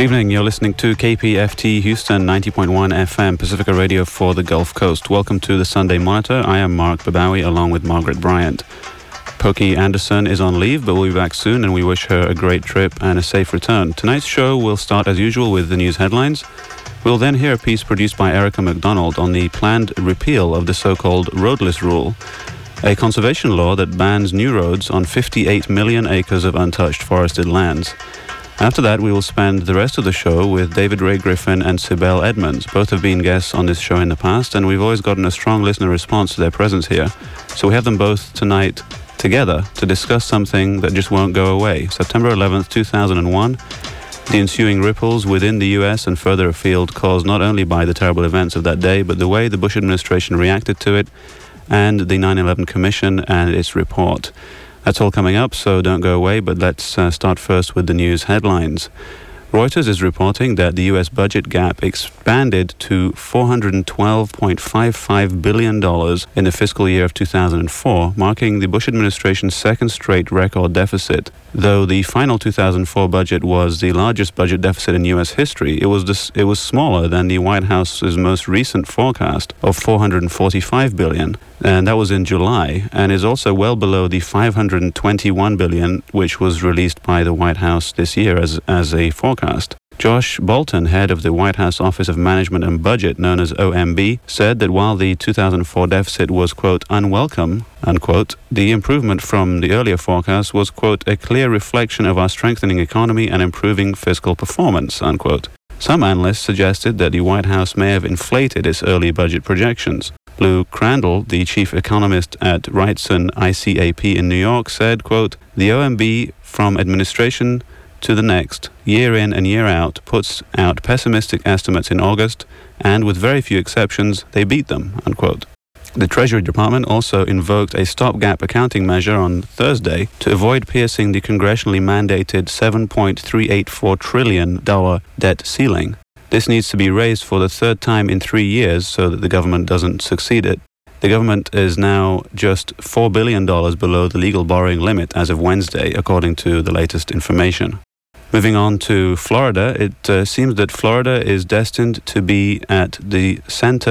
Good evening, you're listening to KPFT Houston 90.1 FM, Pacifica Radio for the Gulf Coast. Welcome to the Sunday Monitor. I am Mark Babawi along with Margaret Bryant. Pokey Anderson is on leave, but we'll be back soon, and we wish her a great trip and a safe return. Tonight's show will start as usual with the news headlines. We'll then hear a piece produced by Erica McDonald on the planned repeal of the so-called roadless rule, a conservation law that bans new roads on 58 million acres of untouched forested lands. After that, we will spend the rest of the show with David Ray Griffin and Sibel Edmonds. Both have been guests on this show in the past, and we've always gotten a strong listener response to their presence here. So we have them both tonight together to discuss something that just won't go away. September 11th, 2001, the ensuing ripples within the US and further afield caused not only by the terrible events of that day, but the way the Bush administration reacted to it and the 9/11 Commission and its report. That's all coming up, so don't go away, but let's start first with the news headlines. Reuters is reporting that the U.S. budget gap expanded to $412.55 billion in the fiscal year of 2004, marking the Bush administration's second straight record deficit. Though the final 2004 budget was the largest budget deficit in U.S. history, it was smaller than the White House's most recent forecast of $445 billion, and that was in July, and is also well below the $521 billion which was released by the White House this year as a forecast. Josh Bolton, head of the White House Office of Management and Budget, known as OMB, said that while the 2004 deficit was, quote, unwelcome, unquote, the improvement from the earlier forecast was, quote, a clear reflection of our strengthening economy and improving fiscal performance, unquote. Some analysts suggested that the White House may have inflated its early budget projections. Lou Crandall, the chief economist at Wrightson ICAP in New York, said, quote, the OMB from administration to the next, year in and year out, puts out pessimistic estimates in August, and with very few exceptions, they beat them, unquote. The Treasury Department also invoked a stopgap accounting measure on Thursday to avoid piercing the congressionally mandated $7.384 trillion debt ceiling. This needs to be raised for the third time in 3 years so that the government doesn't succeed it. The government is now just $4 billion below the legal borrowing limit as of Wednesday, according to the latest information. Moving on to Florida, it seems that Florida is destined to be at the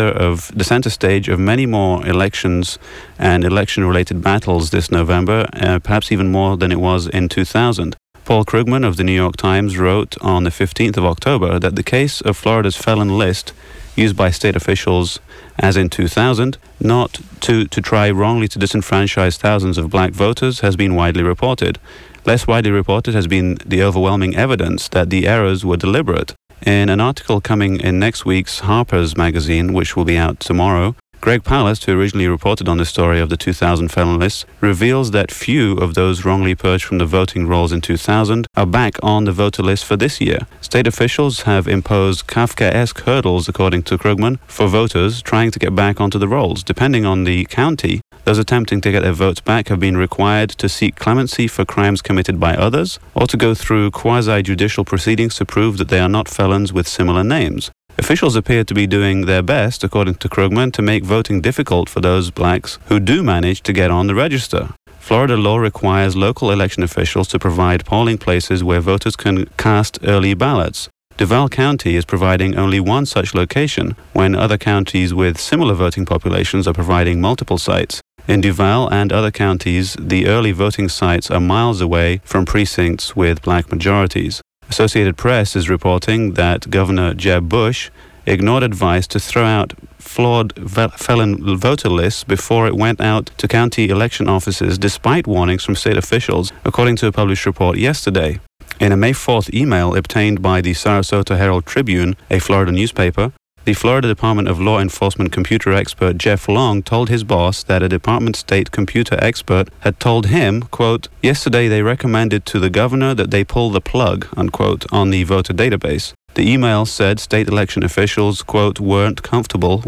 center stage of many more elections and election-related battles this November, perhaps even more than it was in 2000. Paul Krugman of the New York Times wrote on the 15th of October that the case of Florida's felon list, used by state officials as in 2000, not to try wrongly to disenfranchise thousands of black voters, has been widely reported. Less widely reported has been the overwhelming evidence that the errors were deliberate. In an article coming in next week's Harper's Magazine, which will be out tomorrow, Greg Palast, who originally reported on the story of the 2000 felon list, reveals that few of those wrongly purged from the voting rolls in 2000 are back on the voter list for this year. State officials have imposed Kafkaesque hurdles, according to Krugman, for voters trying to get back onto the rolls. Depending on the county, those attempting to get their votes back have been required to seek clemency for crimes committed by others, or to go through quasi-judicial proceedings to prove that they are not felons with similar names. Officials appear to be doing their best, according to Krugman, to make voting difficult for those blacks who do manage to get on the register. Florida law requires local election officials to provide polling places where voters can cast early ballots. Duval County is providing only one such location, when other counties with similar voting populations are providing multiple sites. In Duval and other counties, the early voting sites are miles away from precincts with black majorities. Associated Press is reporting that Governor Jeb Bush ignored advice to throw out flawed felon voter lists before it went out to county election offices, despite warnings from state officials, according to a published report yesterday. In a May 4th email obtained by the Sarasota Herald Tribune, a Florida newspaper, the Florida Department of Law Enforcement computer expert Jeff Long told his boss that a Department State computer expert had told him, quote, yesterday they recommended to the governor that they pull the plug, unquote, on the voter database. The email said state election officials, quote, were not comfortable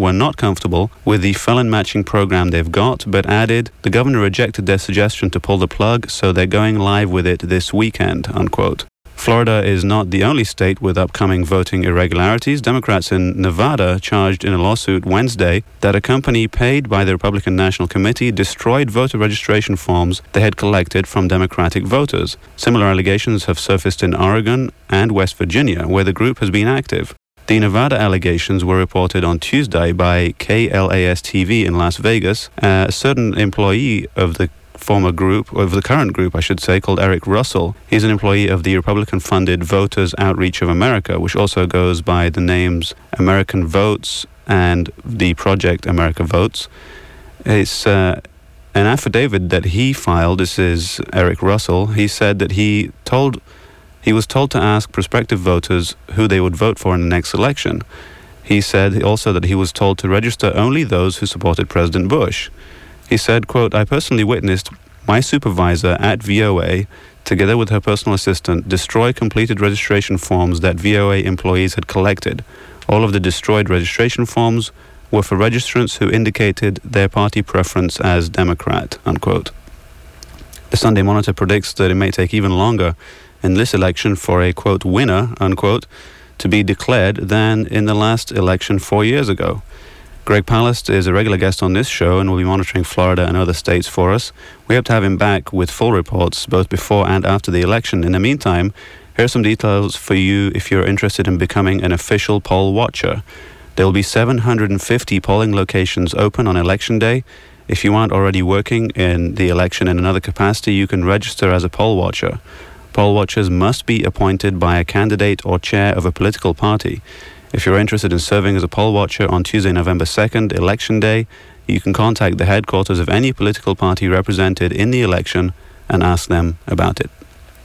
with the felon matching program they've got, but added, the governor rejected their suggestion to pull the plug, so they're going live with it this weekend, unquote. Florida is not the only state with upcoming voting irregularities. Democrats in Nevada charged in a lawsuit Wednesday that a company paid by the Republican National Committee destroyed voter registration forms they had collected from Democratic voters. Similar allegations have surfaced in Oregon and West Virginia, where the group has been active. The Nevada allegations were reported on Tuesday by KLAS-TV in Las Vegas. A certain employee of the current group, I should say, called Eric Russell. He's an employee of the Republican-funded Voters Outreach of America, which also goes by the names American Votes and the Project America Votes. It's an affidavit that he filed. This is Eric Russell. He said that he was told to ask prospective voters who they would vote for in the next election. He said also that he was told to register only those who supported President Bush. He said, quote, "I personally witnessed my supervisor at VOA, together with her personal assistant, destroy completed registration forms that VOA employees had collected. All of the destroyed registration forms were for registrants who indicated their party preference as Democrat," unquote. The Sunday Monitor predicts that it may take even longer in this election for a, quote, "winner," unquote, to be declared than in the last election 4 years ago. Greg Palast is a regular guest on this show and will be monitoring Florida and other states for us. We hope to have him back with full reports both before and after the election. In the meantime, here are some details for you if you're interested in becoming an official poll watcher. There will be 750 polling locations open on Election Day. If you aren't already working in the election in another capacity, you can register as a poll watcher. Poll watchers must be appointed by a candidate or chair of a political party. If you're interested in serving as a poll watcher on Tuesday, November 2nd, Election Day, you can contact the headquarters of any political party represented in the election and ask them about it.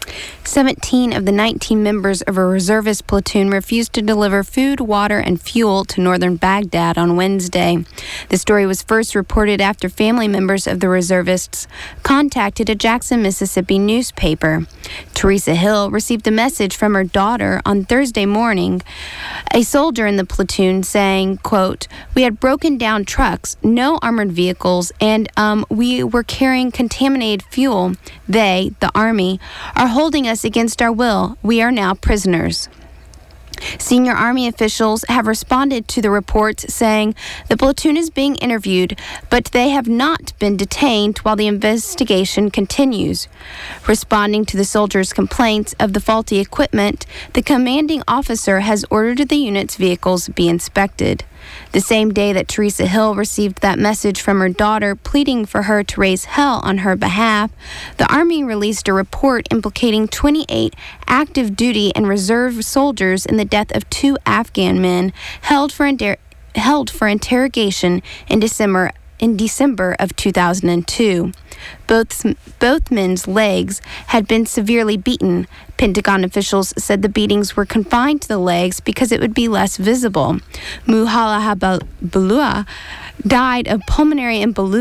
17 of the 19 members of a reservist platoon refused to deliver food, water, and fuel to northern Baghdad on Wednesday. The story was first reported after family members of the reservists contacted a Jackson, Mississippi newspaper. Teresa Hill received a message from her daughter on Thursday morning, a soldier in the platoon saying, quote, "We had broken down trucks, no armored vehicles, and we were carrying contaminated fuel. They, the Army, are holding us against our will. We are now prisoners." Senior Army officials have responded to the reports saying the platoon is being interviewed, but they have not been detained while the investigation continues. Responding to the soldiers' complaints of the faulty equipment, the commanding officer has ordered the unit's vehicles be inspected. The same day that Teresa Hill received that message from her daughter pleading for her to raise hell on her behalf, the Army released a report implicating 28 active duty and reserve soldiers in the death of 2 Afghan men held for interrogation in December of 2002. Both men's legs had been severely beaten. Pentagon officials said the beatings were confined to the legs because it would be less visible. Muhalla Balua died of pulmonary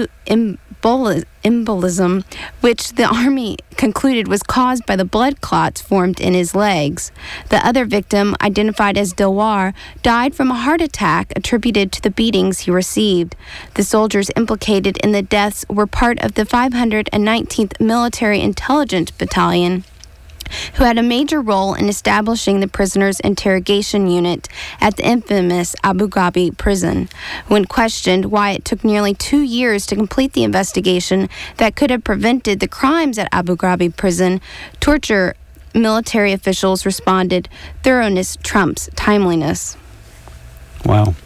embolism, which the Army concluded was caused by the blood clots formed in his legs. The other victim, identified as Dilwar, died from a heart attack attributed to the beatings he received. The soldiers implicated in the deaths were part of the 519th Military Intelligence Battalion, who had a major role in establishing the prisoners' interrogation unit at the infamous Abu Ghraib prison. When questioned why it took nearly 2 years to complete the investigation that could have prevented the crimes at Abu Ghraib prison, torture military officials responded, "Thoroughness trumps timeliness." Wow.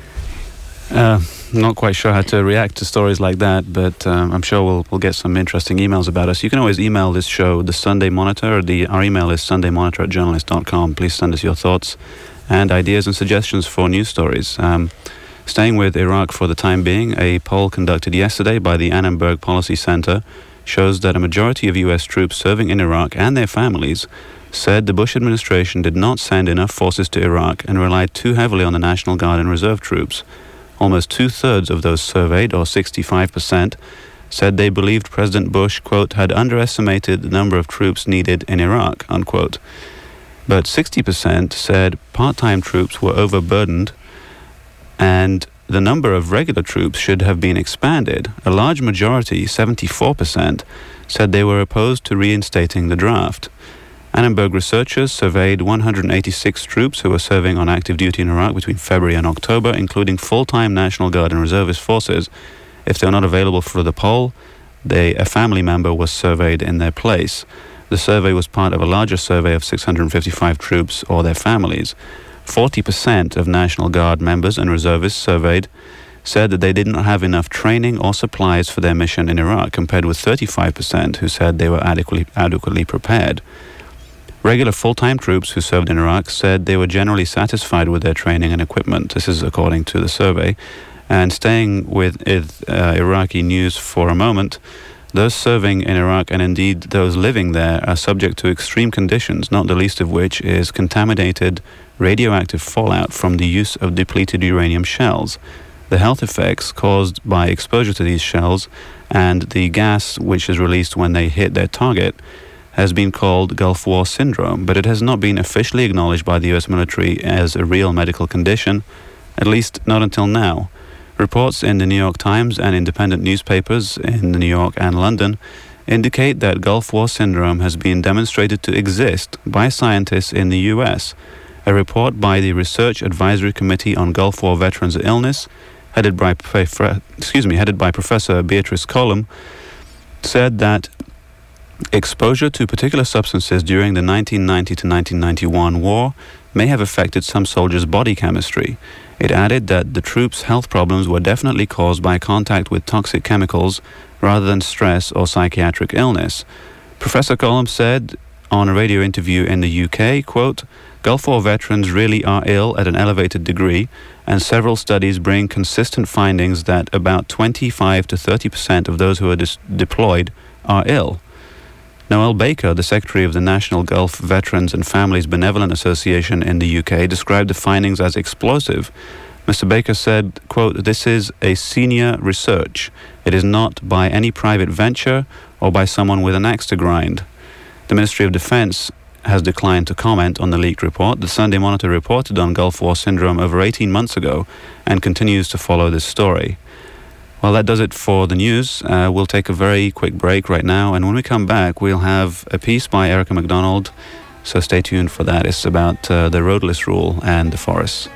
Not quite sure how to react to stories like that, but I'm sure we'll get some interesting emails about us. You can always email this show, The Sunday Monitor. Our email is sundaymonitor@journalist.com. Please send us your thoughts and ideas and suggestions for news stories. Staying with Iraq for the time being, a poll conducted yesterday by the Annenberg Policy Center shows that a majority of U.S. troops serving in Iraq and their families said the Bush administration did not send enough forces to Iraq and relied too heavily on the National Guard and reserve troops. Almost 2/3 of those surveyed, or 65%, said they believed President Bush, quote, had underestimated the number of troops needed in Iraq, unquote. But 60% said part-time troops were overburdened and the number of regular troops should have been expanded. A large majority, 74%, said they were opposed to reinstating the draft. Annenberg researchers surveyed 186 troops who were serving on active duty in Iraq between February and October, including full-time National Guard and reservist forces. If they were not available for the poll, a family member was surveyed in their place. The survey was part of a larger survey of 655 troops or their families. 40% of National Guard members and reservists surveyed said that they did not have enough training or supplies for their mission in Iraq, compared with 35% who said they were adequately prepared. Regular full-time troops who served in Iraq said they were generally satisfied with their training and equipment. This is according to the survey. And staying with Iraqi news for a moment, those serving in Iraq and indeed those living there are subject to extreme conditions, not the least of which is contaminated radioactive fallout from the use of depleted uranium shells. The health effects caused by exposure to these shells and the gas which is released when they hit their target has been called Gulf War syndrome, but it has not been officially acknowledged by the U.S. military as a real medical condition, at least not until now. Reports in the New York Times and independent newspapers in New York and London indicate that Gulf War syndrome has been demonstrated to exist by scientists in the U.S. A report by the Research Advisory Committee on Gulf War Veterans' Illness, headed by Professor Beatrice Colum, said that exposure to particular substances during the 1990 to 1991 war may have affected some soldiers' body chemistry. It added that the troops' health problems were definitely caused by contact with toxic chemicals rather than stress or psychiatric illness. Professor Colum said on a radio interview in the UK, quote, "Gulf War veterans really are ill at an elevated degree, and several studies bring consistent findings that about 25 to 30% of those who are deployed are ill." Noel Baker, the Secretary of the National Gulf Veterans and Families Benevolent Association in the UK, described the findings as explosive. Mr. Baker said, quote, "This is a senior research. It is not by any private venture or by someone with an axe to grind." The Ministry of Defense has declined to comment on the leaked report. The Sunday Monitor reported on Gulf War syndrome over 18 months ago and continues to follow this story. Well, that does it for the news. We'll take a very quick break right now, and when we come back, we'll have a piece by Erica MacDonald, so stay tuned for that. It's about the roadless rule and the forests.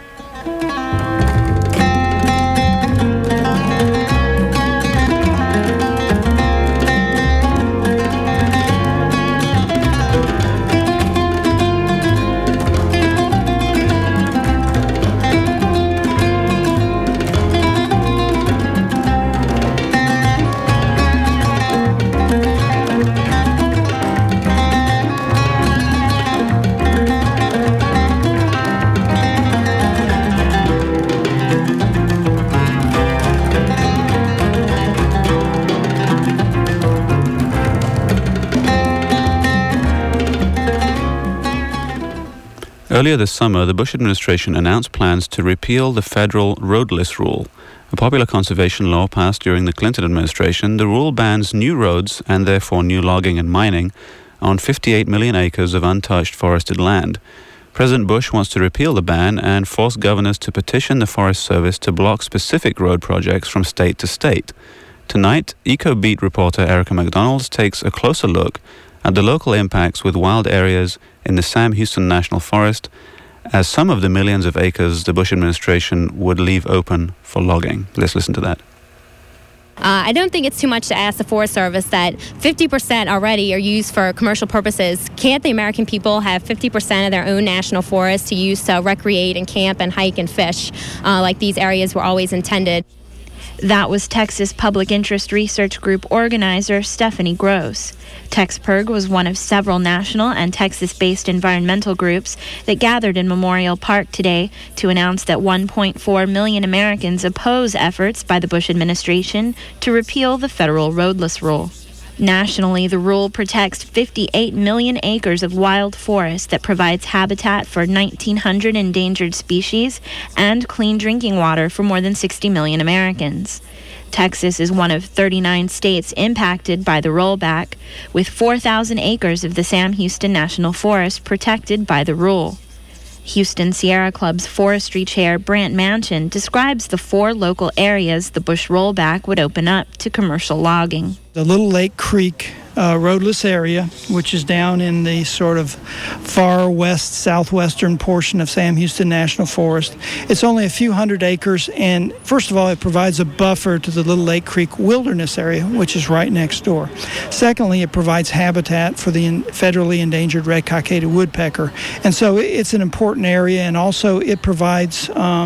Earlier this summer, the Bush administration announced plans to repeal the federal roadless rule, a popular conservation law passed during the Clinton administration. The rule bans new roads and therefore new logging and mining on 58 million acres of untouched forested land. President Bush wants to repeal the ban and force governors to petition the Forest Service to block specific road projects from state to state. Tonight, EcoBeat reporter Erica MacDonald takes a closer look at the local impacts with wild areas in the Sam Houston National Forest, as some of the millions of acres the Bush administration would leave open for logging. Let's listen to that. I don't think it's too much to ask the Forest Service that 50% already are used for commercial purposes. Can't the American people have 50% of their own national forests to use to recreate and camp and hike and fish like these areas were always intended? That was Texas Public Interest Research Group organizer Stephanie Gross. TexPIRG was one of several national and Texas-based environmental groups that gathered in Memorial Park today to announce that 1.4 million Americans oppose efforts by the Bush administration to repeal the federal roadless rule. Nationally, the rule protects 58 million acres of wild forest that provides habitat for 1,900 endangered species and clean drinking water for more than 60 million Americans. Texas is one of 39 states impacted by the rollback, with 4,000 acres of the Sam Houston National Forest protected by the rule. Houston Sierra Club's forestry chair, Brant Manchin, describes the 4 local areas the Bush rollback would open up to commercial logging. The Little Lake Creek roadless area, which is down in the sort of far west, southwestern portion of Sam Houston National Forest. It's only a few hundred acres, and first of all, it provides a buffer to the Little Lake Creek Wilderness Area, which is right next door. Secondly, it provides habitat for the federally endangered red-cockaded woodpecker, and so it's an important area, and also it provides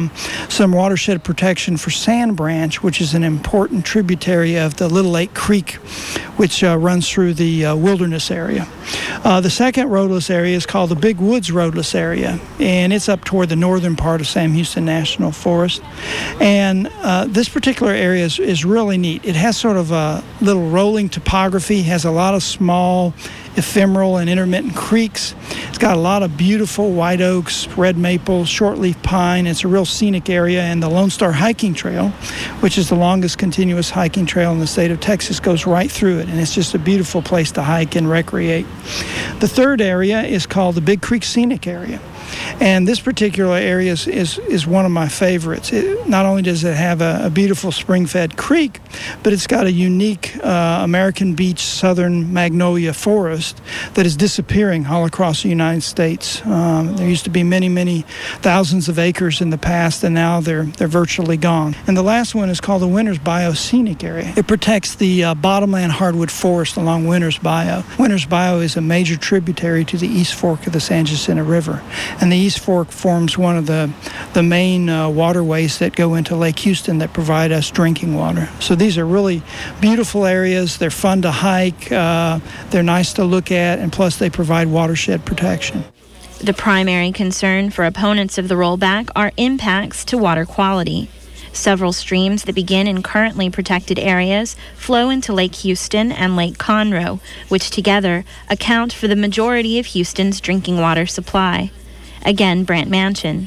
some watershed protection for Sand Branch, which is an important tributary of the Little Lake Creek, which runs through the wilderness area. The second roadless area is called the Big Woods Roadless Area, and it's up toward the northern part of Sam Houston National Forest. And this particular area is really neat. It has sort of a little rolling topography, has a lot of small, ephemeral and intermittent creeks. It's got a lot of beautiful white oaks, red maple, shortleaf pine. It's a real scenic area, and the Lone Star Hiking Trail, which is the longest continuous hiking trail in the state of Texas, goes right through it, and it's just a beautiful place to hike and recreate. The third area is called the Big Creek Scenic Area. And this particular area is one of my favorites. Not only does it have a beautiful spring-fed creek, but it's got a unique American beech southern magnolia forest that is disappearing all across the United States. There used to be many, many thousands of acres in the past, and now they're virtually gone. And the last one is called the Winters Bayou Scenic Area. It protects the bottomland hardwood forest along Winters Bayou. Winters Bayou is a major tributary to the East Fork of the San Jacinto River. And the East Fork forms one of the main waterways that go into Lake Houston that provide us drinking water. So these are really beautiful areas. They're fun to hike. They're nice to look at, and plus they provide watershed protection. The primary concern for opponents of the rollback are impacts to water quality. Several streams that begin in currently protected areas flow into Lake Houston and Lake Conroe, which together account for the majority of Houston's drinking water supply. Again, Brant Manchin.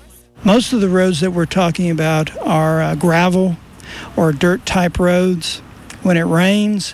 Most of the roads that we're talking about are gravel or dirt type roads. When it rains,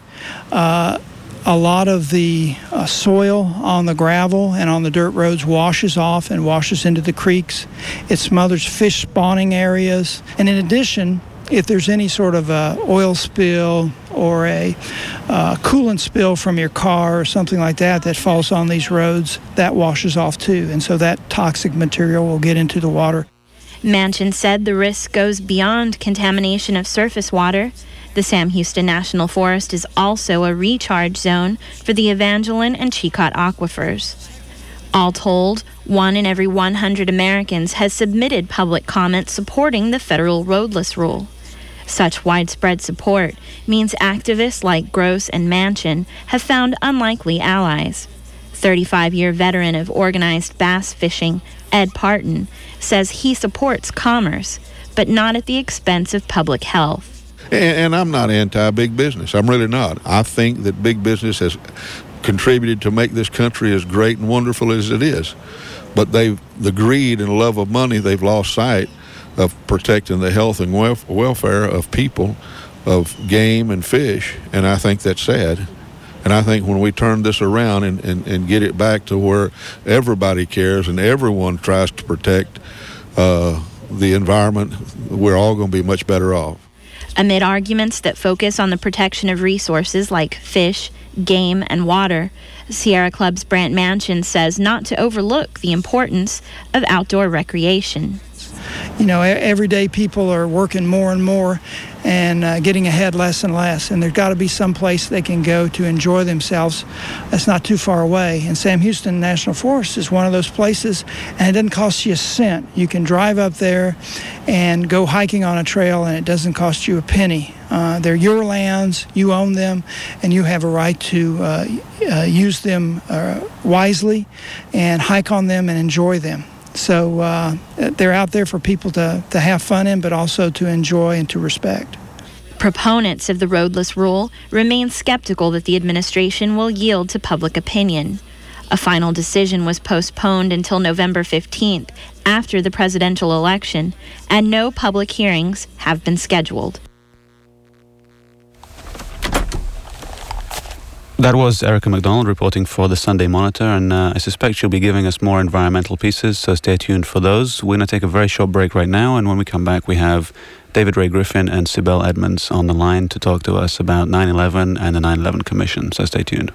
a lot of the soil on the gravel and on the dirt roads washes off and washes into the creeks. It smothers fish spawning areas. And in addition, if there's any sort of oil spill or a coolant spill from your car or something like that falls on these roads, that washes off too. And so that toxic material will get into the water. Manchin said the risk goes beyond contamination of surface water. The Sam Houston National Forest is also a recharge zone for the Evangeline and Chilcot aquifers. All told, 1 in every 100 Americans has submitted public comments supporting the federal roadless rule. Such widespread support means activists like Gross and Manchin have found unlikely allies. 35-year veteran of organized bass fishing, Ed Parton, says he supports commerce, but not at the expense of public health. And I'm not anti-big business. I'm really not. I think that big business has contributed to make this country as great and wonderful as it is. But the greed and love of money, they've lost sight of protecting the health and welfare of people, of game and fish, and I think that's sad. And I think when we turn this around and get it back to where everybody cares and everyone tries to protect the environment, we're all going to be much better off. Amid arguments that focus on the protection of resources like fish, game, and water, Sierra Club's Brant Manchin says not to overlook the importance of outdoor recreation. You know, everyday people are working more and more and getting ahead less and less, and there's got to be some place they can go to enjoy themselves that's not too far away. And Sam Houston National Forest is one of those places, and it doesn't cost you a cent. You can drive up there and go hiking on a trail, and it doesn't cost you a penny. They're your lands, you own them, and you have a right to use them wisely and hike on them and enjoy them. So they're out there for people to have fun in, but also to enjoy and to respect. Proponents of the roadless rule remain skeptical that the administration will yield to public opinion. A final decision was postponed until November 15th, after the presidential election, and no public hearings have been scheduled. That was Erica McDonald reporting for the Sunday Monitor, and I suspect she'll be giving us more environmental pieces, so stay tuned for those. We're going to take a very short break right now, and when we come back, we have David Ray Griffin and Sibel Edmonds on the line to talk to us about 9/11 and the 9/11 Commission, so stay tuned.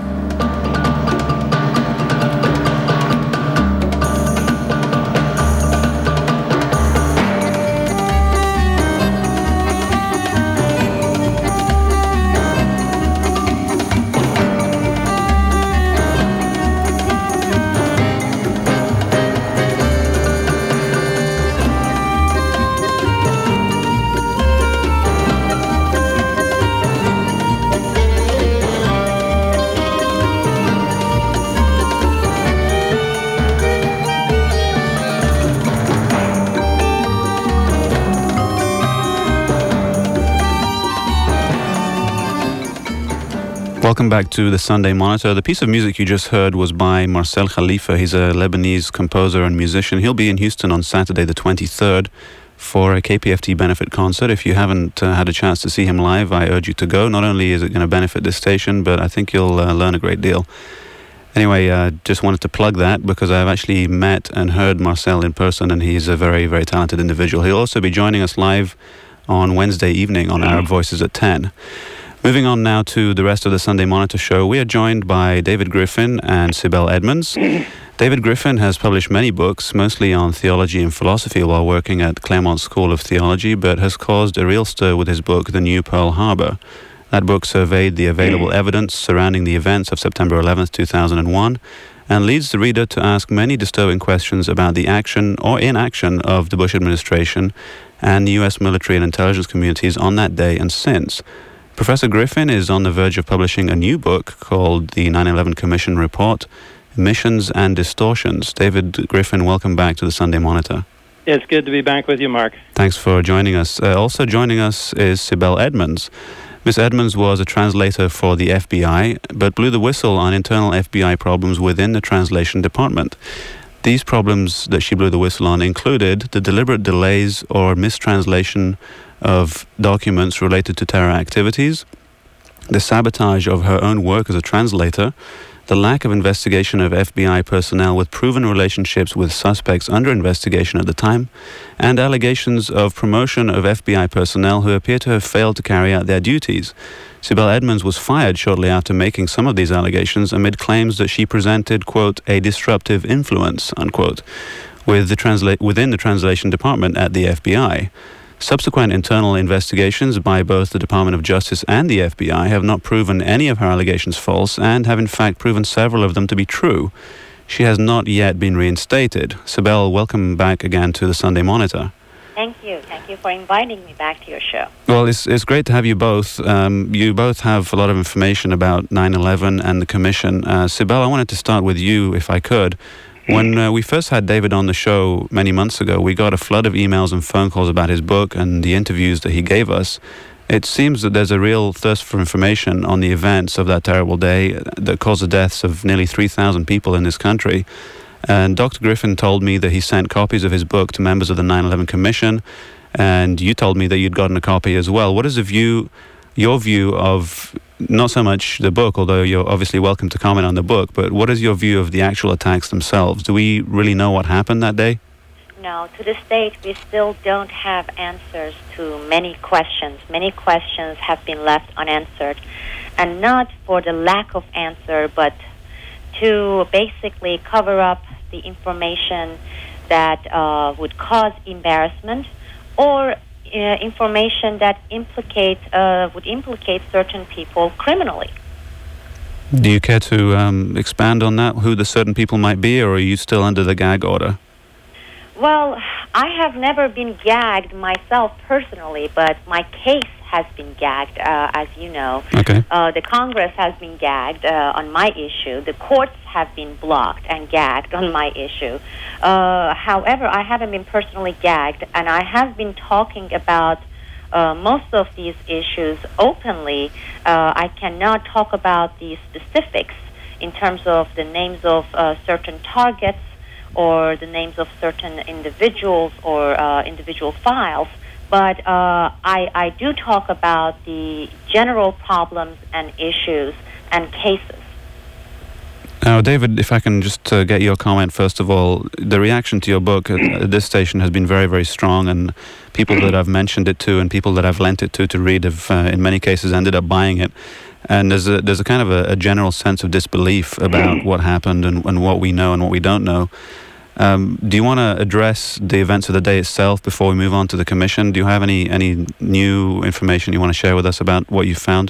Welcome back to the Sunday Monitor. The piece of music you just heard was by Marcel Khalifa. He's a Lebanese composer and musician. He'll be in Houston on Saturday the 23rd for a KPFT benefit concert. If you haven't had a chance to see him live, I urge you to go. Not only is it going to benefit this station, but I think you'll learn a great deal. Anyway, just wanted to plug that because I've actually met and heard Marcel in person, and he's a very, very talented individual. He'll also be joining us live on Wednesday evening on Arab Voices at 10. Moving on now to the rest of the Sunday Monitor show, we are joined by David Griffin and Sibel Edmonds. David Griffin has published many books, mostly on theology and philosophy while working at Claremont School of Theology, but has caused a real stir with his book, The New Pearl Harbor. That book surveyed the available evidence surrounding the events of September 11th, 2001, and leads the reader to ask many disturbing questions about the action or inaction of the Bush administration and the U.S. military and intelligence communities on that day and since. Professor Griffin is on the verge of publishing a new book called The 9/11 Commission Report, Missions and Distortions. David Griffin, welcome back to the Sunday Monitor. It's good to be back with you, Mark. Thanks for joining us. Also joining us is Sibel Edmonds. Ms. Edmonds was a translator for the FBI, but blew the whistle on internal FBI problems within the translation department. These problems that she blew the whistle on included the deliberate delays or mistranslation of documents related to terror activities, the sabotage of her own work as a translator, the lack of investigation of FBI personnel with proven relationships with suspects under investigation at the time, and allegations of promotion of FBI personnel who appear to have failed to carry out their duties. Sibel Edmonds was fired shortly after making some of these allegations amid claims that she presented, quote, a disruptive influence, unquote, within the translation department at the FBI. Subsequent internal investigations by both the Department of Justice and the FBI have not proven any of her allegations false and have in fact proven several of them to be true. She has not yet been reinstated. Sibel, welcome back again to the Sunday Monitor. Thank you. Thank you for inviting me back to your show. Well, it's great to have you both. You both have a lot of information about 9/11 and the Commission. Sibel, I wanted to start with you, if I could. When we first had David on the show many months ago, we got a flood of emails and phone calls about his book and the interviews that he gave us. It seems that there's a real thirst for information on the events of that terrible day that caused the deaths of nearly 3,000 people in this country. And Dr. Griffin told me that he sent copies of his book to members of the 9/11 Commission, and you told me that you'd gotten a copy as well. What is your view of not so much the book, although you're obviously welcome to comment on the book, but what is your view of the actual attacks themselves? Do we really know what happened that day? No, to this date, we still don't have answers to many questions. Many questions have been left unanswered, and not for the lack of answer, but to basically cover up the information that would cause embarrassment or information that would implicate certain people criminally. Do you care to expand on that, who the certain people might be, or are you still under the gag order? Well, I have never been gagged myself personally, but my case has been gagged, as you know. Okay. The Congress has been gagged on my issue. The courts have been blocked and gagged on my issue. However, I haven't been personally gagged, and I have been talking about most of these issues openly. I cannot talk about the specifics in terms of the names of certain targets or the names of certain individuals or individual files. But I do talk about the general problems and issues and cases. Now, David, if I can just get your comment first of all, the reaction to your book at this station has been very, very strong, and people that I've mentioned it to and people that I've lent it to read have, in many cases, ended up buying it. And there's a kind of a general sense of disbelief about what happened and what we know and what we don't know. Do you want to address the events of the day itself before we move on to the commission? Do you have any new information you want to share with us about what you found?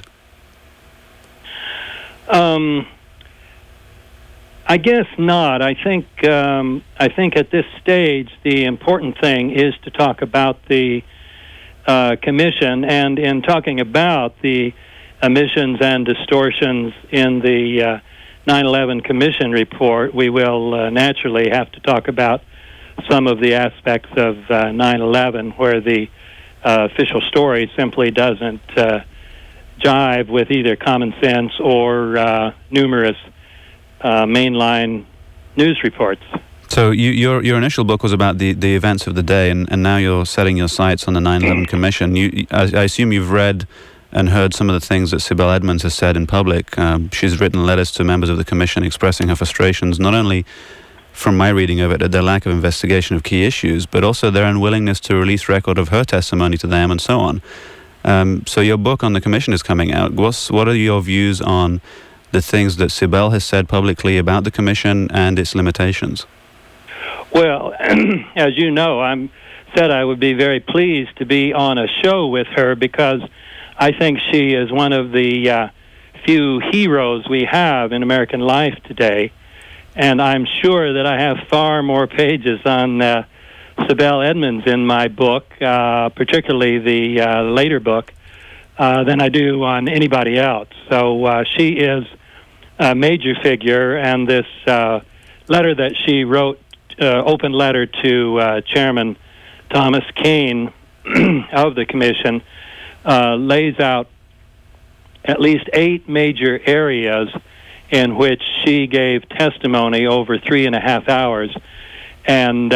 I guess not. I think at this stage the important thing is to talk about the commission, and in talking about the omissions and distortions in the 9/11 Commission report, we will naturally have to talk about some of the aspects of 9/11 where the official story simply doesn't jive with either common sense or numerous mainline news reports. So your initial book was about the events of the day, and now you're setting your sights on the 9/11 Commission. I assume you've read and heard some of the things that Sibel Edmonds has said in public. She's written letters to members of the Commission expressing her frustrations, not only from my reading of it at their lack of investigation of key issues, but also their unwillingness to release record of her testimony to them and so on. So your book on the Commission is coming out. What are your views on the things that Sibel has said publicly about the Commission and its limitations? Well, as you know, I said I would be very pleased to be on a show with her because I think she is one of the few heroes we have in American life today. And I'm sure that I have far more pages on Sibel Edmonds in my book, particularly the later book, than I do on anybody else. So she is a major figure, and this letter that she wrote, open letter to Chairman Thomas Kean of the Commission, lays out at least 8 major areas in which she gave testimony over 3.5 hours. And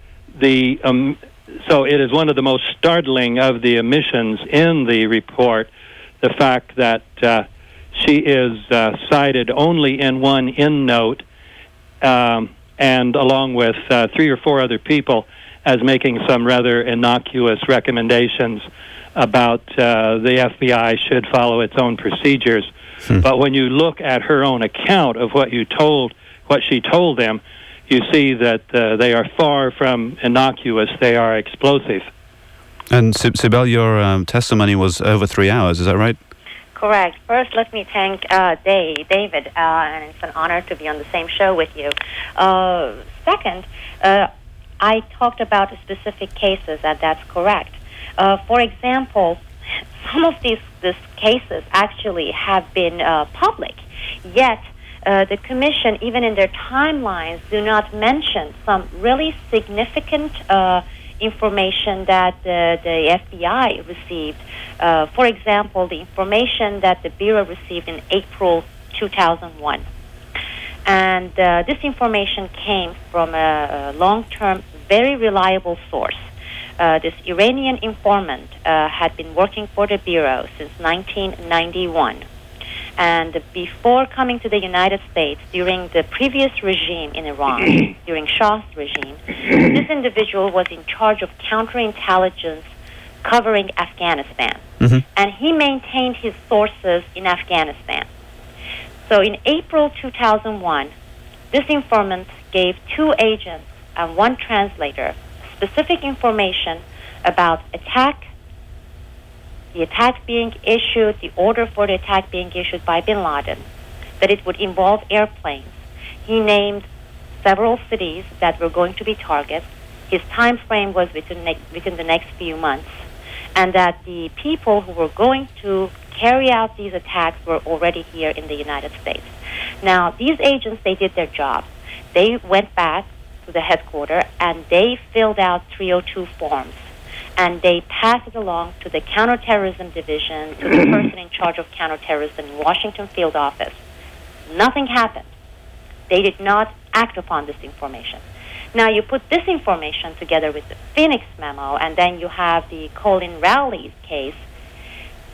so it is one of the most startling of the omissions in the report, the fact that she is cited only in one endnote, and along with 3 or 4 other people, as making some rather innocuous recommendations about the FBI should follow its own procedures. But when you look at her own account of what she told them, you see that they are far from innocuous. They are explosive. And Sibel, your testimony was over 3 hours, is that right? Correct. First, let me thank David, and it's an honor to be on the same show with you. Second, I talked about specific cases, and that's correct. For example, some of these cases actually have been public, yet the Commission, even in their timelines, do not mention some really significant information that the FBI received. For example, the information that the Bureau received in April 2001. And this information came from a long-term, very reliable source. This Iranian informant had been working for the Bureau since 1991. And before coming to the United States, during the previous regime in Iran, during Shah's regime, this individual was in charge of counterintelligence covering Afghanistan. And he maintained his sources in Afghanistan. So in April 2001, this informant gave 2 agents and 1 translator specific information about the attack being issued, the order for the attack being issued by bin Laden, that it would involve airplanes. He named several cities that were going to be targets. His time frame was within the next few months, and that the people who were going to carry out these attacks were already here in the United States. Now, these agents, they did their job. They went back to the headquarters, and they filled out 302 forms, and they passed it along to the Counterterrorism Division, to the person in charge of counterterrorism in Washington field office. Nothing happened. They did not act upon this information. Now, you put this information together with the Phoenix memo, and then you have the Colin Rowley's case,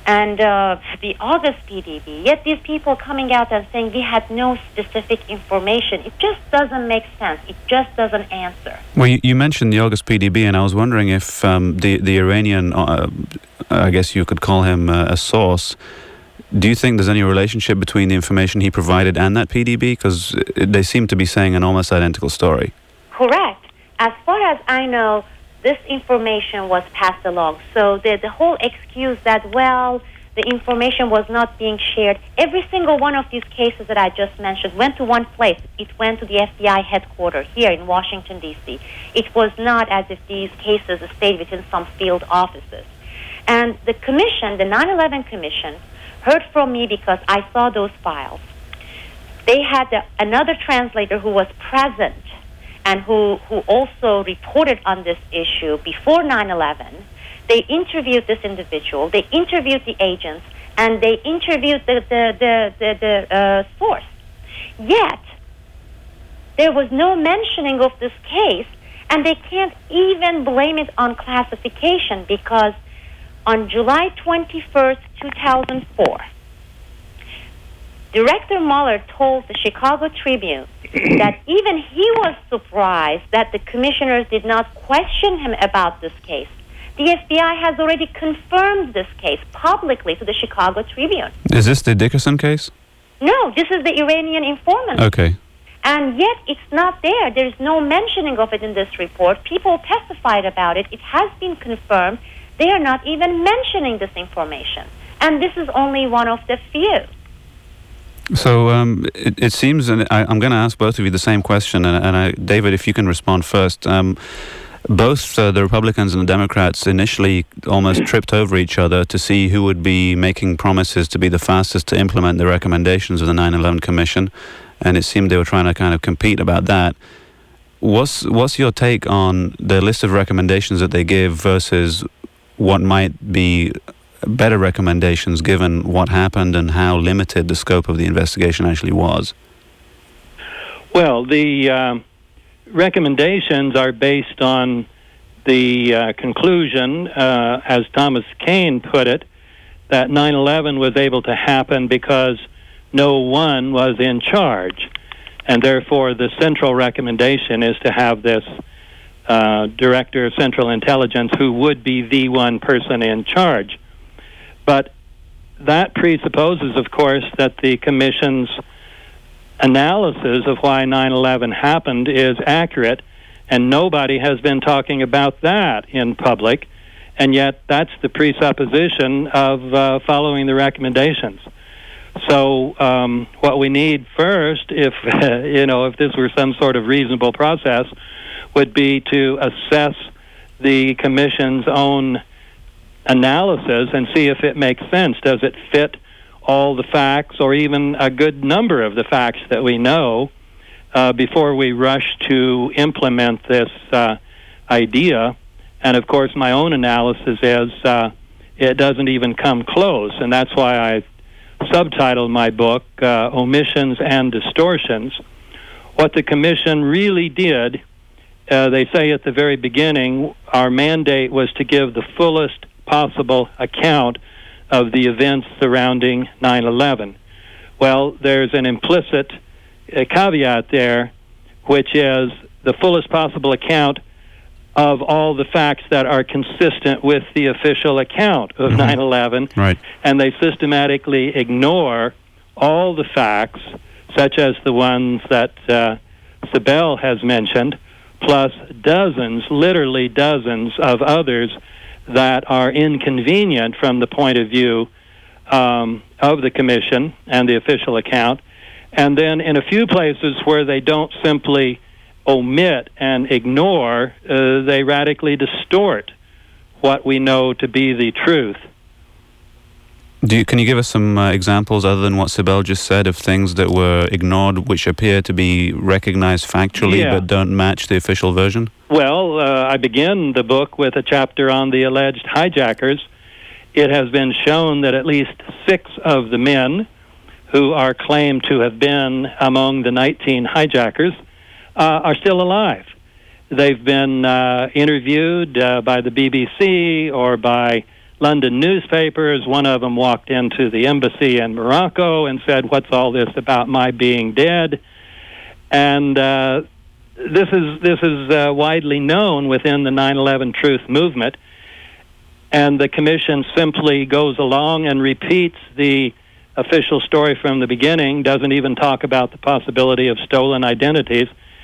and the August PDB, yet these people coming out and saying we had no specific information. It just doesn't make sense. It just doesn't answer. Well, you mentioned the August PDB, and I was wondering if the Iranian, I guess you could call him a source, do you think there's any relationship between the information he provided and that PDB? Because they seem to be saying an almost identical story. Correct. As far as I know, this information was passed along. So the whole excuse that, well, the information was not being shared, every single one of these cases that I just mentioned went to one place. It went to the FBI headquarters here in Washington, D.C. It was not as if these cases stayed within some field offices. And the commission, the 9/11 Commission, heard from me because I saw those files. They had another translator who was present and who also reported on this issue before 9/11. They interviewed this individual, they interviewed the agents, and they interviewed the source. Yet, there was no mentioning of this case, and they can't even blame it on classification because on July 21st, 2004, Director Mueller told the Chicago Tribune that even he was surprised that the commissioners did not question him about this case. The FBI has already confirmed this case publicly to the Chicago Tribune. Is this the Dickerson case? No, this is the Iranian informant. Okay. And yet it's not there. There's no mentioning of it in this report. People testified about it. It has been confirmed. They are not even mentioning this information. And this is only one of the few. So it seems, and I'm going to ask both of you the same question, and David, if you can respond first. Both the Republicans and the Democrats initially almost tripped over each other to see who would be making promises to be the fastest to implement the recommendations of the 9/11 Commission, and it seemed they were trying to kind of compete about that. What's your take on the list of recommendations that they give versus what might be better recommendations given what happened and how limited the scope of the investigation actually was? Well, the recommendations are based on the conclusion, as Thomas Kean put it, that 9/11 was able to happen because no one was in charge. And therefore, the central recommendation is to have this Director of Central Intelligence who would be the one person in charge. But that presupposes, of course, that the Commission's analysis of why 9/11 happened is accurate, and nobody has been talking about that in public, and yet that's the presupposition of following the recommendations. So what we need first, if if this were some sort of reasonable process, would be to assess the Commission's own analysis and see if it makes sense. Does it fit all the facts, or even a good number of the facts that we know, before we rush to implement this idea? And of course, my own analysis is it doesn't even come close, and that's why I subtitled my book Omissions and Distortions. What the Commission really did, they say at the very beginning, our mandate was to give the fullest possible account of the events surrounding 9/11. Well, there's an implicit caveat there, which is the fullest possible account of all the facts that are consistent with the official account of 9/11. Right. And they systematically ignore all the facts, such as the ones that Sibel has mentioned, plus dozens, literally dozens of others that are inconvenient from the point of view of the Commission and the official account. And then in a few places where they don't simply omit and ignore, they radically distort what we know to be the truth. Can you give us some examples other than what Sibel just said of things that were ignored which appear to be recognized factually but don't match the official version? Well, I begin the book with a chapter on the alleged hijackers. It has been shown that at least 6 of the men who are claimed to have been among the 19 hijackers are still alive. They've been interviewed by the BBC or by London newspapers. One of them walked into the embassy in Morocco and said, "What's all this about my being dead?" And this is widely known within the 9/11 Truth movement. And the commission simply goes along and repeats the official story from the beginning, doesn't even talk about the possibility of stolen identities.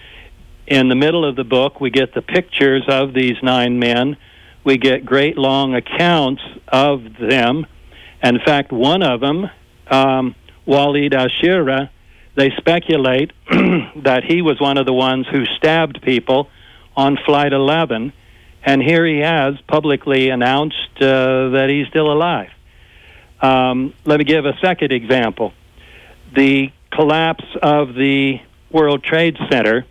In the middle of the book, we get the pictures of these 9 men. We get great long accounts of them. In fact, one of them, Walid Ashira, they speculate that he was one of the ones who stabbed people on Flight 11. And here he has publicly announced that he's still alive. Let me give a second example. The collapse of the World Trade Center.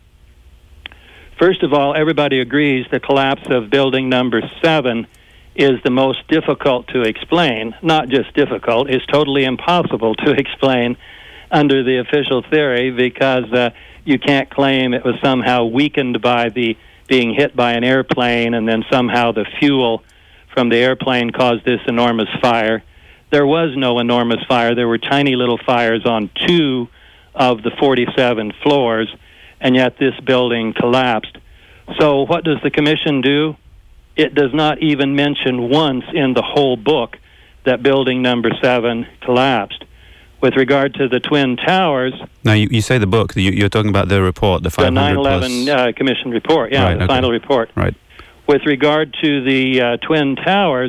First of all, everybody agrees the collapse of building number 7 is the most difficult to explain. Not just difficult, it's totally impossible to explain under the official theory, because you can't claim it was somehow weakened by the being hit by an airplane and then somehow the fuel from the airplane caused this enormous fire. There was no enormous fire. There were tiny little fires on 2 of the 47 floors, and yet this building collapsed. So what does the commission do? It does not even mention once in the whole book that building number 7 collapsed. With regard to the Twin Towers... Now, you say the book. You're talking about the report, the 500 The 9/11 Commission report, the final report. Right. With regard to the Twin Towers,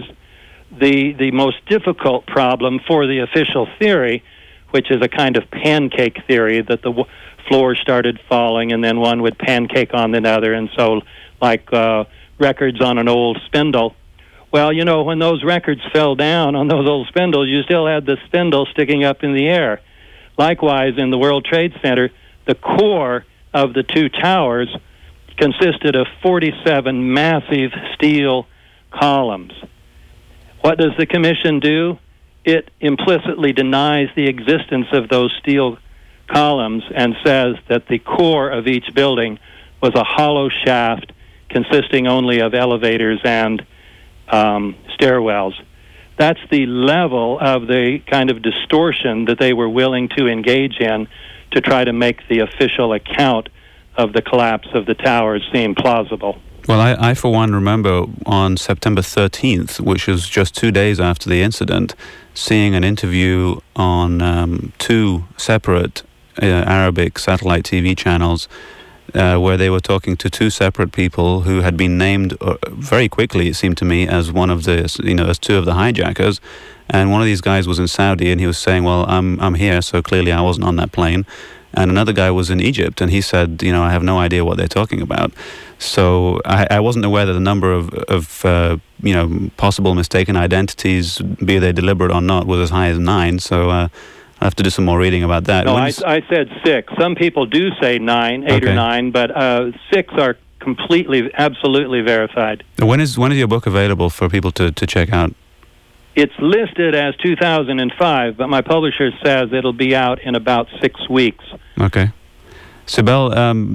the most difficult problem for the official theory, which is a kind of pancake theory, that the floors started falling and then one would pancake on another, and so like records on an old spindle. Well, you know, when those records fell down on those old spindles, you still had the spindle sticking up in the air. Likewise, in the World Trade Center, the core of the 2 towers consisted of 47 massive steel columns. What does the commission do? It implicitly denies the existence of those steel columns and says that the core of each building was a hollow shaft consisting only of elevators and stairwells. That's the level of the kind of distortion that they were willing to engage in to try to make the official account of the collapse of the towers seem plausible. Well, I for one remember on September 13th, which was just 2 days after the incident, seeing an interview on 2 separate Arabic satellite TV channels where they were talking to 2 separate people who had been named very quickly, it seemed to me, as one of the, as 2 of the hijackers. And one of these guys was in Saudi, and he was saying, well, I'm here, so clearly I wasn't on that plane. And another guy was in Egypt, and he said, I have no idea what they're talking about. So I wasn't aware that the number of possible mistaken identities, be they deliberate or not, was as high as 9. So I have to do some more reading about that. No, I said 6. Some people do say 9, 8 or 9, but 6 are completely, absolutely verified. When is your book available for people to check out? It's listed as 2005, but my publisher says it'll be out in about 6 weeks. Okay. Sibel,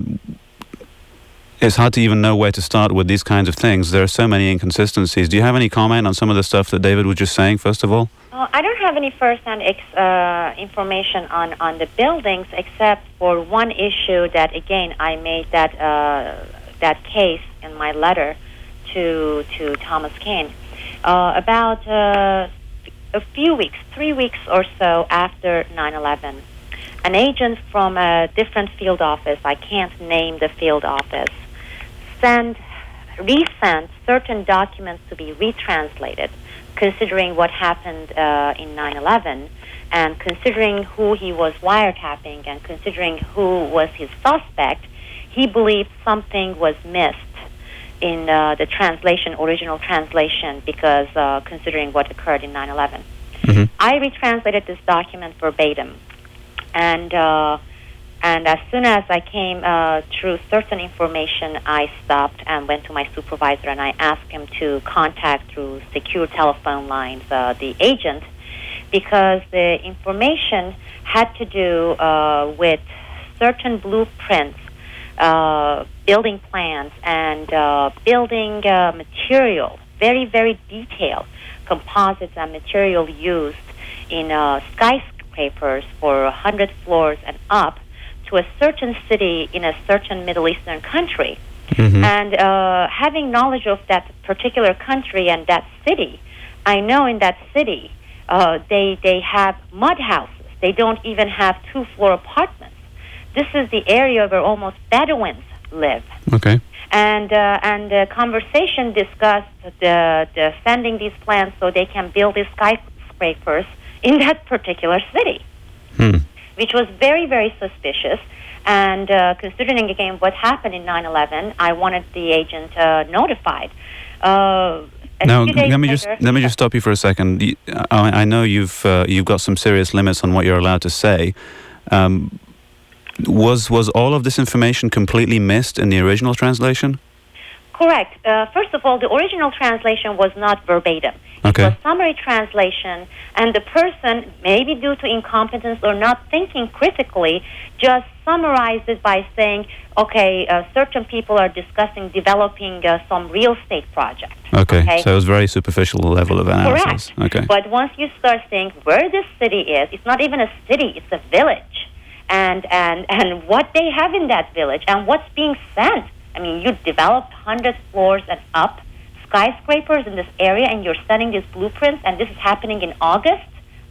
it's hard to even know where to start with these kinds of things. There are so many inconsistencies. Do you have any comment on some of the stuff that David was just saying, first of all? I don't have any first-hand information on the buildings, except for one issue that, again, I made that case in my letter to Thomas Kean. About a few weeks, 3 weeks or so after 9/11, an agent from a different field office, I can't name the field office, resent certain documents to be retranslated, considering what happened in 9/11, and considering who he was wiretapping, and considering who was his suspect. He believed something was missed in the original translation, because considering what occurred in 9/11. Mm-hmm. I retranslated this document verbatim, and as soon as I came through certain information, I stopped and went to my supervisor, and I asked him to contact through secure telephone lines the agent, because the information had to do with certain blueprints, building plans, and building material, very, very detailed, composites and material used in skyscrapers for 100 floors and up to a certain city in a certain Middle Eastern country. Mm-hmm. And having knowledge of that particular country and that city, I know in that city they have mud houses. They don't even have 2-floor apartments. This is the area where almost Bedouins live. Okay. And the conversation discussed the sending these plans so they can build these skyscrapers in that particular city, which was very, very suspicious. And considering again what happened in 9/11, I wanted the agent notified. Now, let me just stop you for a second. I know you've got some serious limits on what you're allowed to say. Was all of this information completely missed in the original translation? Correct. First of all, the original translation was not verbatim. Okay. It was summary translation, and the person, maybe due to incompetence or not thinking critically, just summarized it by saying, okay, certain people are discussing developing some real estate project. Okay, so it was very superficial level of analysis. Correct. Okay. But once you start saying where this city is, it's not even a city, it's a village. And what they have in that village and what's being sent. I mean, you developed 100 floors and up skyscrapers in this area, and you're sending these blueprints, and this is happening in August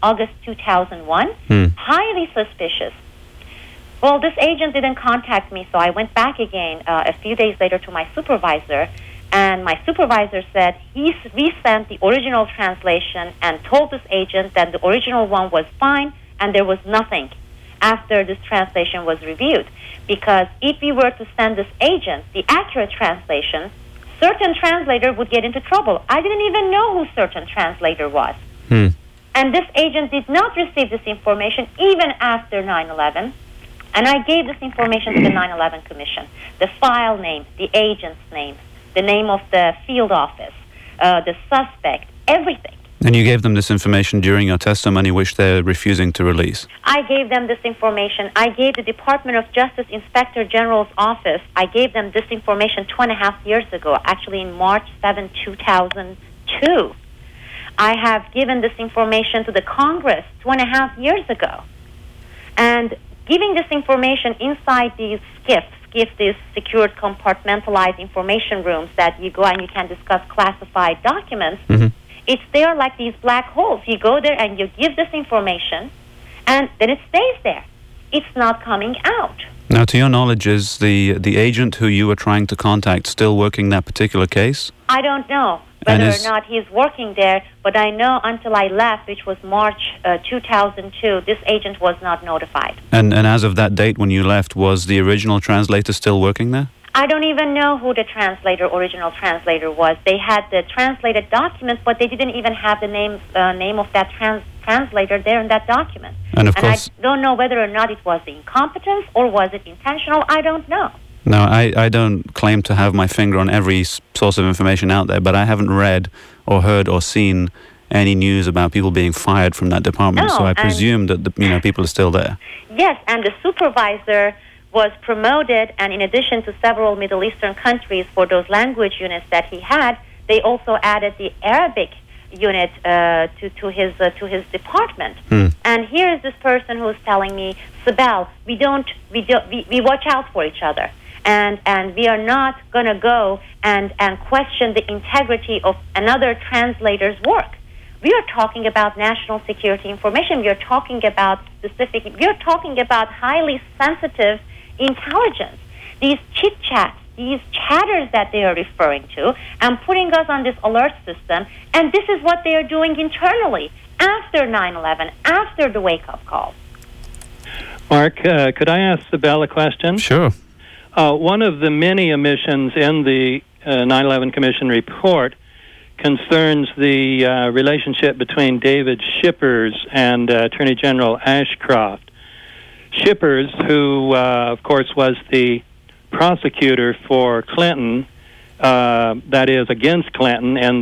2001. Highly suspicious. Well, this agent didn't contact me, so I went back again a few days later to my supervisor, and my supervisor said he resent the original translation and told this agent that the original one was fine and there was nothing after this translation was reviewed. Because if we were to send this agent the accurate translation, certain translator would get into trouble. I didn't even know who certain translator was. And this agent did not receive this information even after 9/11. And I gave this information to the 9/11 Commission. The file name, the agent's name, the name of the field office, the suspect, everything. And you gave them this information during your testimony, which they're refusing to release? I gave them this information. I gave the Department of Justice Inspector General's office, I gave them this information 2.5 years ago, actually in March 7, 2002. I have given this information to the Congress 2.5 years ago. And giving this information inside these SCIFs, these secured compartmentalized information rooms that you go and you can discuss classified documents, it's there like these black holes. You go there and you give this information, and then it stays there. It's not coming out. Now, to your knowledge, is the agent who you were trying to contact still working that particular case? I don't know whether or not he's working there, but I know until I left, which was March 2002, this agent was not notified. And as of that date when you left, was the original translator still working there? I don't even know who the original translator was. They had the translated documents, but they didn't even have the name of that translator there in that document. And of course, I don't know whether or not it was incompetence or was it intentional. I don't know. No, I don't claim to have my finger on every source of information out there, but I haven't read or heard or seen any news about people being fired from that department. No, so I presume that people are still there. Yes, and the supervisor was promoted, and in addition to several Middle Eastern countries for those language units that he had, they also added the Arabic unit to his department. And here is this person who's telling me, Sibel, we watch out for each other, and we are not going to go and question the integrity of another translator's work. We are talking about national security information. We are talking about highly sensitive intelligence. These chit-chats, these chatters that they are referring to, and putting us on this alert system, and this is what they are doing internally after 9/11, after the wake-up call. Mark, could I ask Sibel a question? Sure. One of the many omissions in the 9/11 Commission report concerns the relationship between David Shippers and Attorney General Ashcroft. Shippers, who, of course, was the prosecutor for Clinton, that is, against Clinton in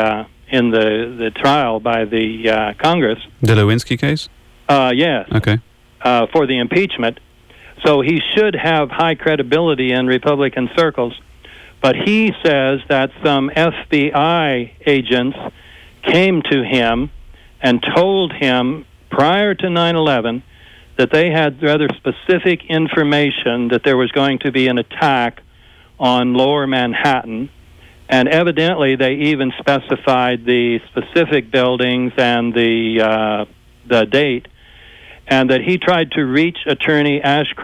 the trial by the Congress. The Lewinsky case? Yes. Okay. For the impeachment. So he should have high credibility in Republican circles. But he says that some FBI agents came to him and told him prior to 9/11 that they had rather specific information that there was going to be an attack on Lower Manhattan, and evidently they even specified the specific buildings and the date, and that he tried to reach Attorney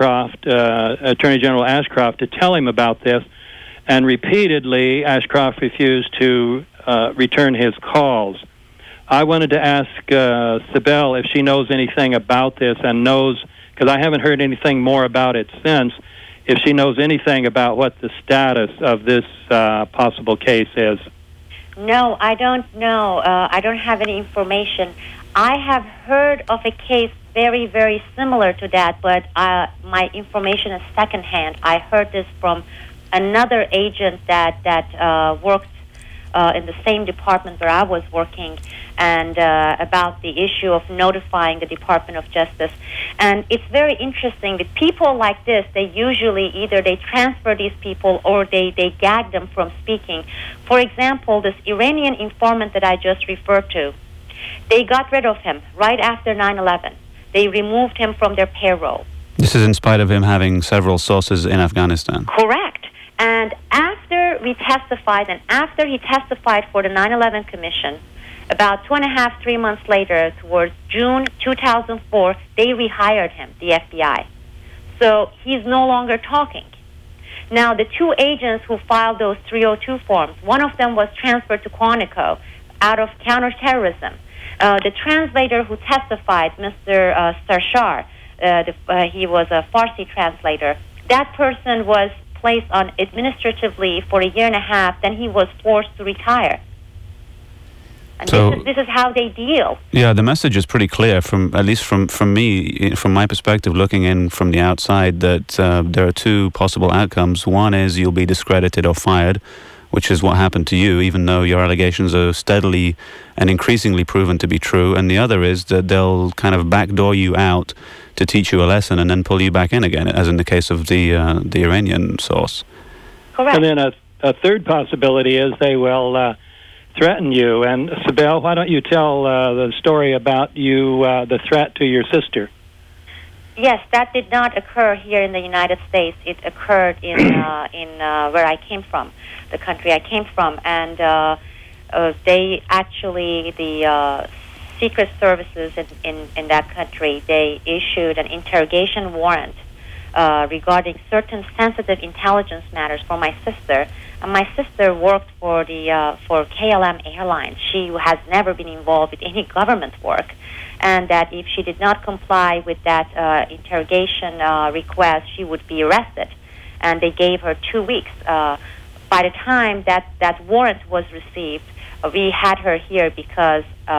General Ashcroft to tell him about this, and repeatedly Ashcroft refused to return his calls. I wanted to ask Sibel if she knows anything about this and knows, because I haven't heard anything more about it since, if she knows anything about what the status of this possible case is. No, I don't know. I don't have any information. I have heard of a case very, very similar to that, but my information is secondhand. I heard this from another agent that worked in the same department where I was working, and about the issue of notifying the Department of Justice. And it's very interesting that people like this, they usually either they transfer these people or they gag them from speaking. For example, this Iranian informant that I just referred to, they got rid of him right after 9/11. They removed him from their payroll. This is in spite of him having several sources in Afghanistan. Correct. And after we testified, and after he testified for the 9/11 Commission, about 2.5, 3 months later, towards June 2004, they rehired him, the FBI. So he's no longer talking. Now, the two agents who filed those 302 forms, one of them was transferred to Quantico out of counterterrorism. The translator who testified, Mr. Sarshar, he was a Farsi translator. That person was placed on administrative leave for 1.5 years. Then he was forced to retire. And so, this is how they deal. Yeah, the message is pretty clear, at least from me, from my perspective, looking in from the outside, that there are two possible outcomes. One is you'll be discredited or fired, which is what happened to you, even though your allegations are steadily and increasingly proven to be true. And the other is that they'll kind of backdoor you out to teach you a lesson and then pull you back in again, as in the case of the Iranian source. Correct. And then a third possibility is they will threaten you. And Sibel, why don't you tell the story about the threat to your sister? Yes, that did not occur here in the United States. It occurred in where I came from, the country I came from, and they actually the secret services in that country, they issued an interrogation warrant regarding certain sensitive intelligence matters for my sister. And my sister worked for KLM Airlines. She has never been involved with any government work, and that if she did not comply with that interrogation request, she would be arrested. And they gave her 2 weeks. By the time that warrant was received, we had her here because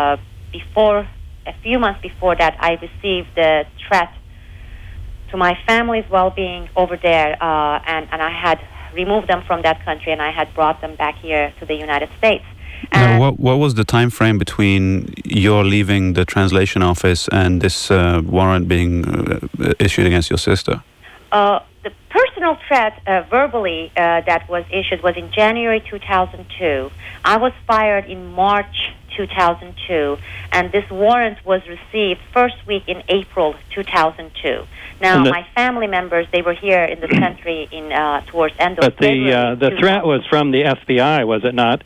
a few months before that, I received the threat to my family's well-being over there, and I had removed them from that country, and I had brought them back here to the United States. Now, what was the time frame between your leaving the translation office and this warrant being issued against your sister? The personal threat verbally that was issued was in January 2002. I was fired in March 2002, and this warrant was received first week in April 2002. Now, my family members, they were here in this country in towards end of February. But the threat was from the FBI, was it not?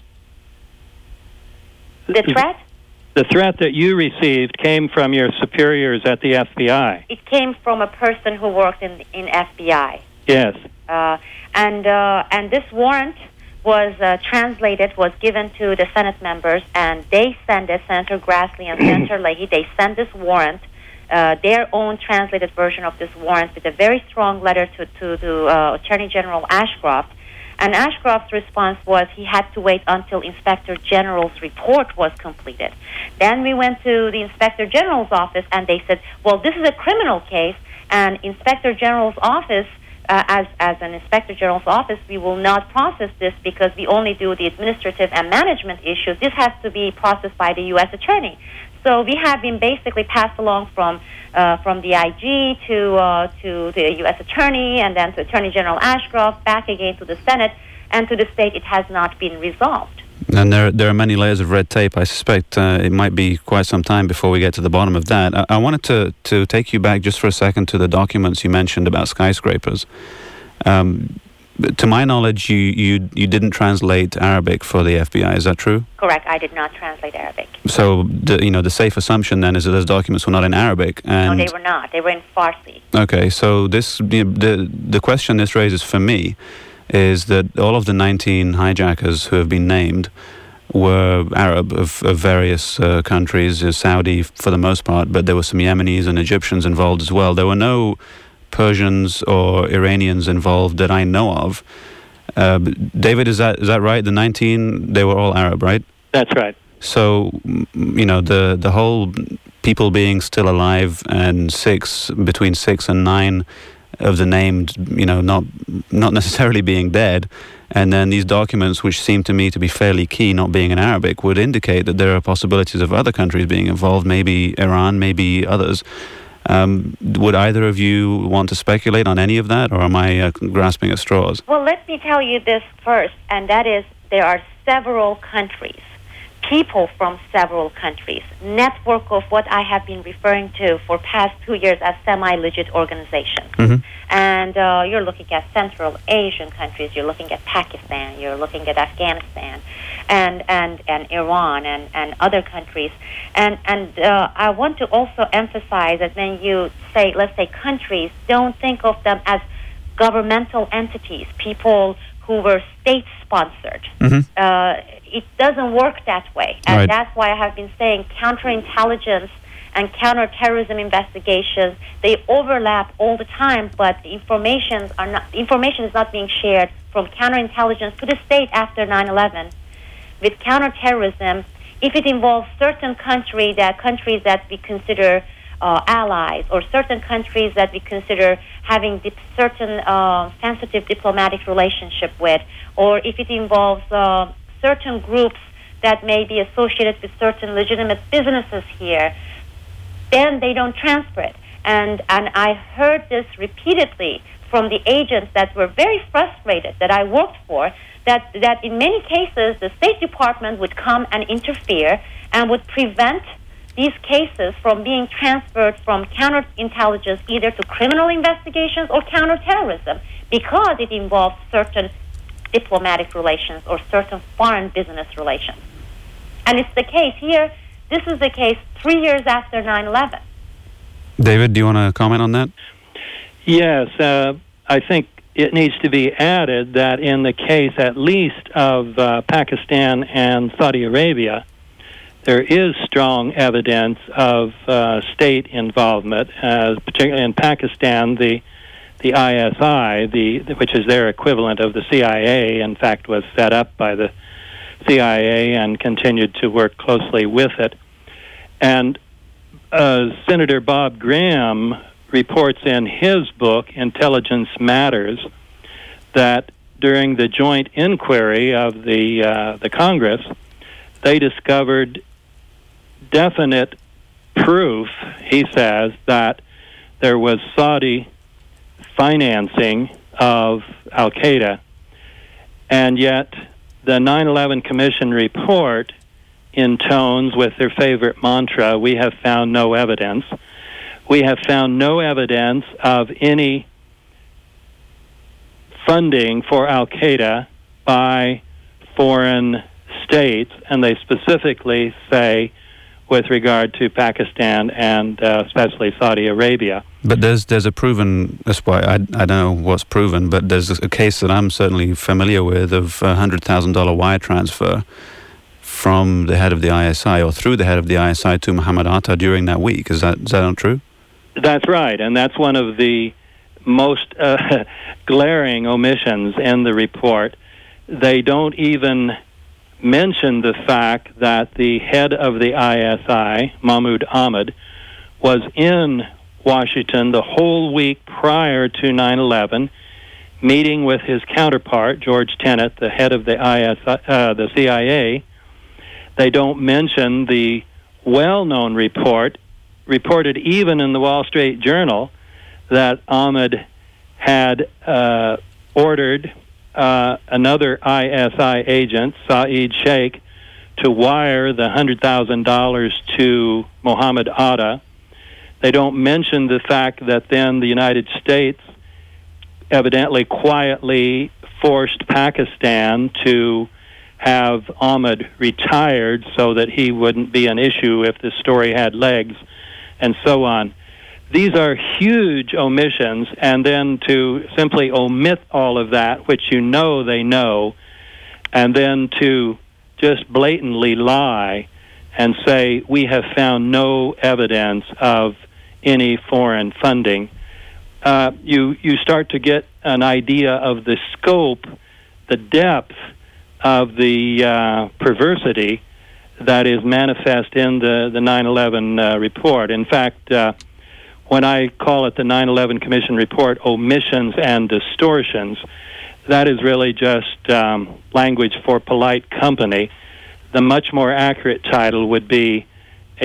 The threat? The threat that you received came from your superiors at the FBI. It came from a person who worked in FBI. Yes. And this warrant was translated, was given to the Senate members, and they sent it, Senator Grassley and Senator Leahy, they sent this warrant, their own translated version of this warrant, with a very strong letter to Attorney General Ashcroft. And Ashcroft's response was he had to wait until Inspector General's report was completed. Then we went to the Inspector General's office, and they said, well, this is a criminal case, and Inspector General's office, as an Inspector General's office, we will not process this because we only do the administrative and management issues. This has to be processed by the U.S. Attorney. So we have been basically passed along from the IG to the U.S. Attorney, and then to Attorney General Ashcroft, back again to the Senate, and to this date it has not been resolved. And there are many layers of red tape. I suspect it might be quite some time before we get to the bottom of that. I wanted to take you back just for a second to the documents you mentioned about skyscrapers. To my knowledge, you didn't translate Arabic for the FBI. Is that true? Correct. I did not translate Arabic. So the safe assumption then is that those documents were not in Arabic. And no, they were not. They were in Farsi. Okay. So the question this raises for me is that all of the 19 hijackers who have been named were Arab of various countries, Saudi for the most part, but there were some Yemenis and Egyptians involved as well. There were no Persians or Iranians involved that I know of. David, is that right? The 19, they were all Arab, right? That's right. So, the whole people being still alive and between 6 and 9 of the named, not necessarily being dead, and then these documents, which seem to me to be fairly key, not being in Arabic, would indicate that there are possibilities of other countries being involved, maybe Iran, maybe others. Would either of you want to speculate on any of that, or am I grasping at straws? Well, let me tell you this first, and that is there are several countries, people from several countries, network of what I have been referring to for past 2 years as semi-legit organizations. Mm-hmm. And you're looking at Central Asian countries, you're looking at Pakistan, you're looking at Afghanistan, and Iran and other countries. And I want to also emphasize that when you say, let's say countries, don't think of them as governmental entities, people who were state-sponsored. Mm-hmm. It doesn't work that way. And right. That's why I have been saying counterintelligence and counterterrorism investigations, they overlap all the time, but the information is not being shared from counterintelligence to the state after 9/11. With counterterrorism, if it involves certain countries that we consider allies, or certain countries that we consider having certain sensitive diplomatic relationship with, or if it involves certain groups that may be associated with certain legitimate businesses here, then they don't transfer it. And I heard this repeatedly from the agents that were very frustrated that I worked for, that in many cases the State Department would come and interfere and would prevent these cases from being transferred from counterintelligence either to criminal investigations or counterterrorism, because it involves certain diplomatic relations or certain foreign business relations. And it's the case here. This is the case 3 years after 9/11. David, do you want to comment on that? Yes, I think it needs to be added that in the case at least of Pakistan and Saudi Arabia, there is strong evidence of state involvement, particularly in Pakistan. The ISI, which is their equivalent of the CIA, in fact, was set up by the CIA and continued to work closely with it. And Senator Bob Graham reports in his book, Intelligence Matters, that during the joint inquiry of the Congress, they discovered definite proof, he says, that there was Saudi financing of Al-Qaeda, and yet the 9/11 Commission report intones with their favorite mantra, "We have found no evidence." We have found no evidence of any funding for Al-Qaeda by foreign states, and they specifically say with regard to Pakistan and especially Saudi Arabia. But there's a proven, that's why I don't know what's proven, but there's a case that I'm certainly familiar with of a $100,000 wire transfer from the head of the ISI, or through the head of the ISI, to Mohammed Atta during that week. Is that not true? That's right, and that's one of the most glaring omissions in the report. They don't even mention the fact that the head of the ISI, Mahmoud Ahmad, was in Washington the whole week prior to 9/11, meeting with his counterpart, George Tenet, the head of the the CIA. They don't mention the well-known report, reported even in the Wall Street Journal, that Ahmad had ordered another ISI agent, Saeed Sheikh, to wire the $100,000 to Mohammed Atta. They don't mention the fact that then the United States evidently quietly forced Pakistan to have Ahmed retired so that he wouldn't be an issue if the story had legs, and so on. These are huge omissions, and then to simply omit all of that, which you know they know, and then to just blatantly lie and say we have found no evidence of any foreign funding, you start to get an idea of the scope, the depth of the perversity that is manifest in the 9/11 report. In fact, when I call it the 9/11 Commission report, omissions and distortions, that is really just language for polite company. The much more accurate title would be a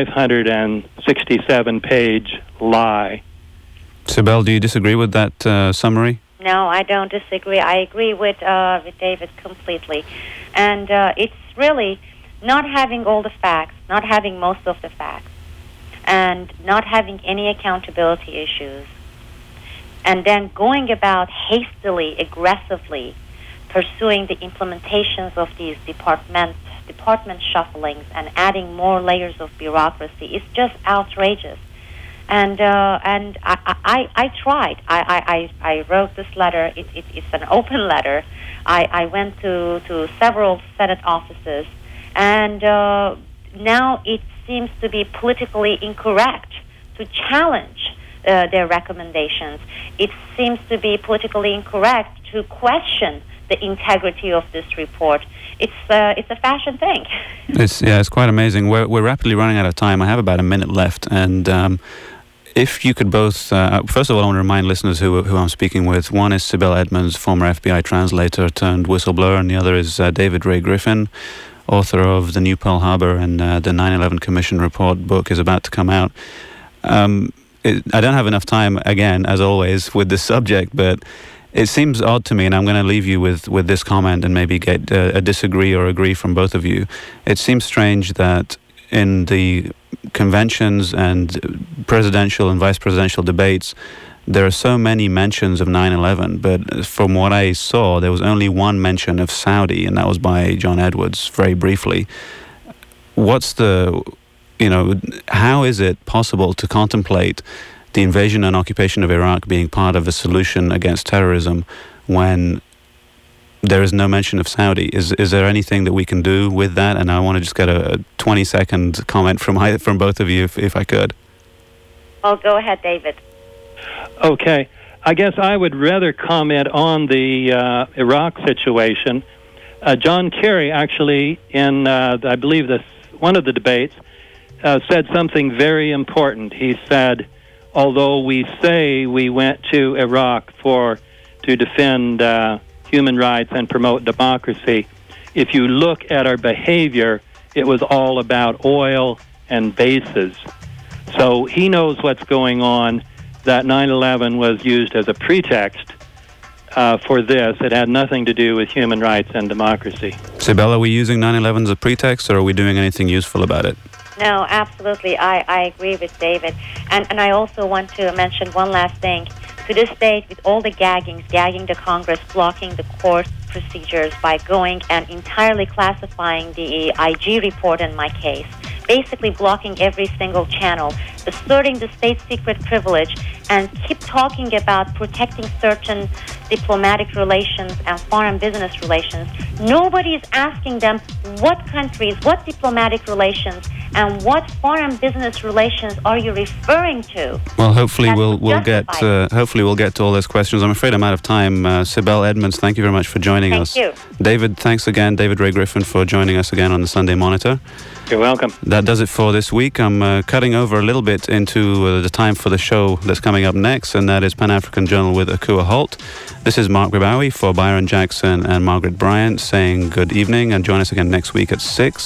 567-page lie. Sibel, do you disagree with that summary? No, I don't disagree. I agree with David completely. And it's really not having all the facts, not having most of the facts, and not having any accountability issues, and then going about hastily, aggressively pursuing the implementations of these department shufflings and adding more layers of bureaucracy is just outrageous. And I tried. I wrote this letter. It's an open letter. I went to several Senate offices, and now it seems to be politically incorrect to challenge their recommendations. It seems to be politically incorrect to question the integrity of this report. It's a fashion thing. It's quite amazing. We're rapidly running out of time. I have about a minute left, and if you could both, first of all, I want to remind listeners who I'm speaking with. One is Sibel Edmonds, former FBI translator turned whistleblower, and the other is David Ray Griffin, author of The New Pearl Harbor, and the 9/11 Commission report book is about to come out. I don't have enough time, again, as always, with this subject, but it seems odd to me, and I'm going to leave you with this comment and maybe get a disagree or agree from both of you. It seems strange that in the conventions and presidential and vice presidential debates, there are so many mentions of 9/11, but from what I saw, there was only one mention of Saudi, and that was by John Edwards, very briefly. How is it possible to contemplate the invasion and occupation of Iraq being part of a solution against terrorism when there is no mention of Saudi? Is there anything that we can do with that? And I want to just get a 20-second comment from both of you, if I could. Oh, go ahead, David. Okay. I guess I would rather comment on the Iraq situation. John Kerry actually, in I believe one of the debates, said something very important. He said, although we say we went to Iraq to defend human rights and promote democracy, if you look at our behavior, it was all about oil and bases. So he knows what's going on, that 9/11 was used as a pretext for this. It had nothing to do with human rights and democracy. Sibel, are we using 9/11 as a pretext, or are we doing anything useful about it? No, absolutely. I agree with David. And I also want to mention one last thing. To this date, with all the gagging the Congress, blocking the court procedures by going and entirely classifying the IG report in my case, basically blocking every single channel, asserting the state secret privilege, and keep talking about protecting certain diplomatic relations and foreign business relations. Nobody is asking them what countries, what diplomatic relations, and what foreign business relations are you referring to? Well, hopefully we'll get to all those questions. I'm afraid I'm out of time. Sibel Edmonds, thank you very much for joining us. Thank you. David, thanks again. David Ray Griffin for joining us again on the Sunday Monitor. You're welcome. That does it for this week. I'm cutting over a little bit into the time for the show that's coming up next, and that is Pan-African Journal with Akua Holt. This is Mark Ribawi for Byron Jackson and Margaret Bryant saying good evening, and join us again next week at 6.